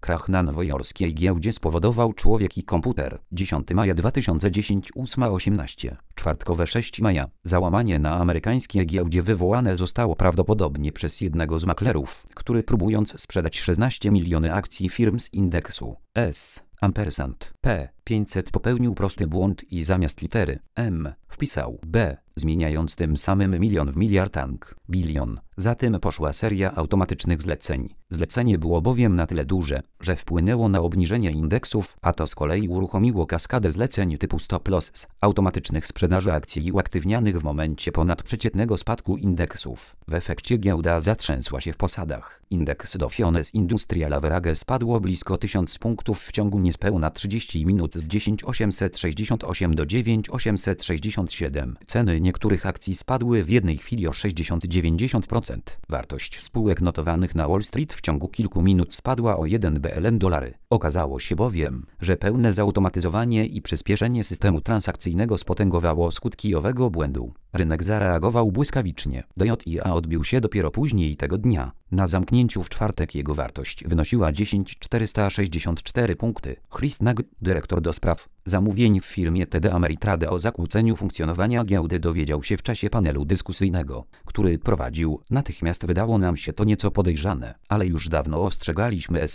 Krach na nowojorskiej giełdzie spowodował człowiek i komputer. 10 maja 2010 8:18. Czwartkowe 6 maja. Załamanie na amerykańskiej giełdzie wywołane zostało prawdopodobnie przez jednego z maklerów, który próbując sprzedać 16 miliony akcji firm z indeksu P500 popełnił prosty błąd i zamiast litery M wpisał B, zmieniając tym samym milion w miliardtank, bilion. Za tym poszła seria automatycznych zleceń. Zlecenie było bowiem na tyle duże, że wpłynęło na obniżenie indeksów, a to z kolei uruchomiło kaskadę zleceń typu stop loss, automatycznych sprzedaży akcji uaktywnianych w momencie ponadprzeciętnego spadku indeksów. W efekcie giełda zatrzęsła się w posadach. Indeks Dow Jones Industrial Average spadło blisko 1000 punktów w ciągu niespełna 30 minut z 10,868 do 9,867. Ceny niektórych akcji spadły w jednej chwili o 60-90%. Wartość spółek notowanych na Wall Street w ciągu kilku minut spadła o 1 BLN dolary. Okazało się bowiem, że pełne zautomatyzowanie i przyspieszenie systemu transakcyjnego spotęgowało skutki owego błędu. Rynek zareagował błyskawicznie. DJIA odbił się dopiero później tego dnia. Na zamknięciu w czwartek jego wartość wynosiła 10,464 punkty. Chris Nag, dyrektor do spraw zamówień w firmie TD Ameritrade o zakłóceniu funkcjonowania giełdy, dowiedział się w czasie panelu dyskusyjnego, który prowadził. Natychmiast wydało nam się to nieco podejrzane, ale już dawno ostrzegaliśmy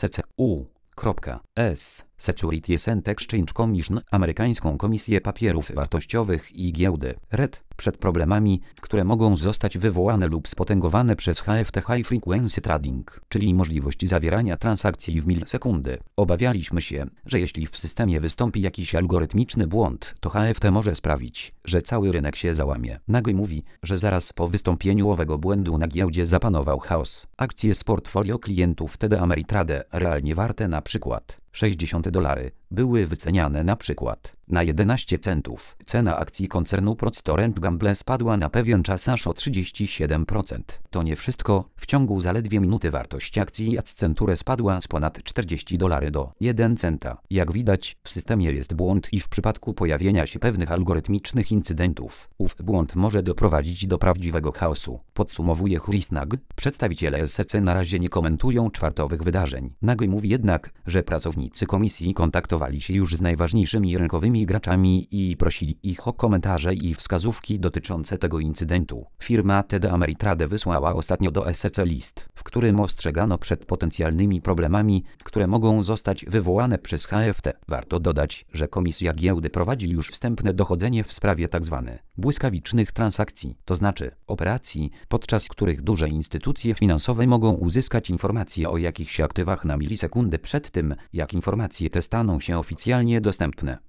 SEC. Securities and Exchange Commission, amerykańską komisję papierów wartościowych i giełdy, RED, przed problemami, które mogą zostać wywołane lub spotęgowane przez HFT High Frequency Trading, czyli możliwość zawierania transakcji w milisekundy. Obawialiśmy się, że jeśli w systemie wystąpi jakiś algorytmiczny błąd, to HFT może sprawić, że cały rynek się załamie. Nagły mówi, że zaraz po wystąpieniu owego błędu na giełdzie zapanował chaos. Akcje z portfolio klientów TD Ameritrade, realnie warte na przykład $60, były wyceniane na przykład na 11 centów. Cena akcji koncernu Procter & Gamble spadła na pewien czas aż o 37%. To nie wszystko. W ciągu zaledwie minuty wartość akcji Accenture spadła z ponad $40 do 1 centa. Jak widać, w systemie jest błąd i w przypadku pojawienia się pewnych algorytmicznych incydentów, ów błąd może doprowadzić do prawdziwego chaosu. Podsumowuje Chris Nag. Przedstawiciele SEC na razie nie komentują czwartowych wydarzeń. Nag mówi jednak, że pracownicy komisji kontaktowali się już z najważniejszymi rynkowymi graczami i prosili ich o komentarze i wskazówki dotyczące tego incydentu. Firma TD Ameritrade wysłała ostatnio do SEC list, w którym ostrzegano przed potencjalnymi problemami, które mogą zostać wywołane przez HFT. Warto dodać, że komisja giełdy prowadzi już wstępne dochodzenie w sprawie tzw. błyskawicznych transakcji, to znaczy operacji, podczas których duże instytucje finansowe mogą uzyskać informacje o jakichś aktywach na milisekundę przed tym, jak informacje te staną się oficjalnie dostępne.